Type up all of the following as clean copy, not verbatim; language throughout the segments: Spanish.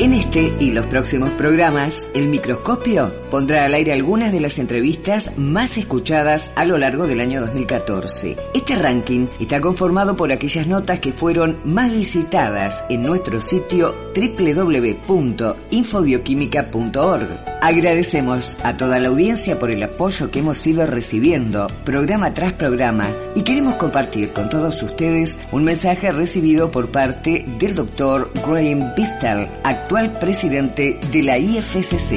En este y los próximos programas, El Microscopio pondrá al aire algunas de las entrevistas más escuchadas a lo largo del año 2014. Este ranking está conformado por aquellas notas que fueron más visitadas en nuestro sitio www.infobioquímica.org. Agradecemos a toda la audiencia por el apoyo que hemos ido recibiendo programa tras programa y queremos compartir con todos ustedes un mensaje recibido por parte del Dr. Graham Bistal, actual presidente de la IFCC.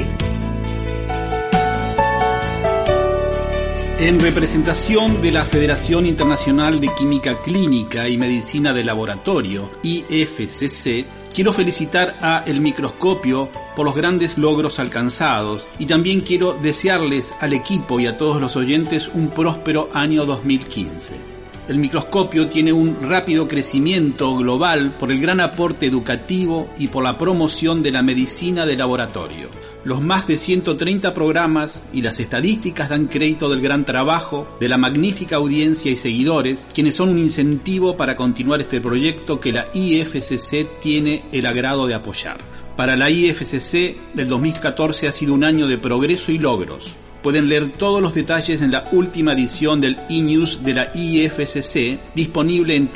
En representación de la Federación Internacional de Química Clínica y Medicina de Laboratorio, IFCC, quiero felicitar a El Microscopio por los grandes logros alcanzados y también quiero desearles al equipo y a todos los oyentes un próspero año 2015. El Microscopio tiene un rápido crecimiento global por el gran aporte educativo y por la promoción de la medicina de laboratorio. Los más de 130 programas y las estadísticas dan crédito del gran trabajo, de la magnífica audiencia y seguidores, quienes son un incentivo para continuar este proyecto que la IFCC tiene el agrado de apoyar. Para la IFCC, el 2014 ha sido un año de progreso y logros. Pueden leer todos los detalles en la última edición del e-news de la IFCC, disponible en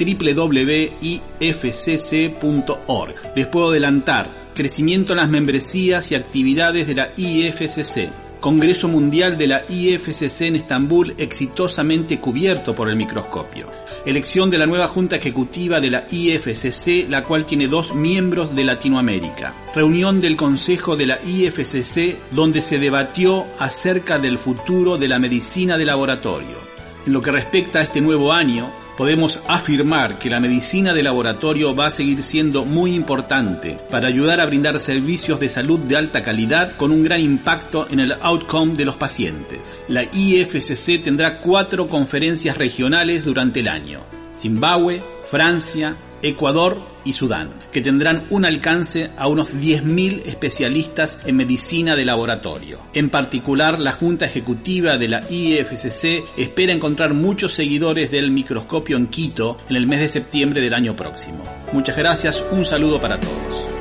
www.ifcc.org. Les puedo adelantar: crecimiento en las membresías y actividades de la IFCC. Congreso Mundial de la IFCC en Estambul exitosamente cubierto por El Microscopio. Elección de la nueva Junta Ejecutiva de la IFCC, la cual tiene 2 miembros de Latinoamérica. Reunión del Consejo de la IFCC, donde se debatió acerca del futuro de la medicina de laboratorio. En lo que respecta a este nuevo año, podemos afirmar que la medicina de laboratorio va a seguir siendo muy importante para ayudar a brindar servicios de salud de alta calidad con un gran impacto en el outcome de los pacientes. La IFCC tendrá 4 conferencias regionales durante el año: Zimbabue, Francia, Ecuador y Sudán, que tendrán un alcance a unos 10.000 especialistas en medicina de laboratorio. En particular, la Junta Ejecutiva de la IFCC espera encontrar muchos seguidores del Microscopio en Quito en el mes de septiembre del año próximo. Muchas gracias, un saludo para todos.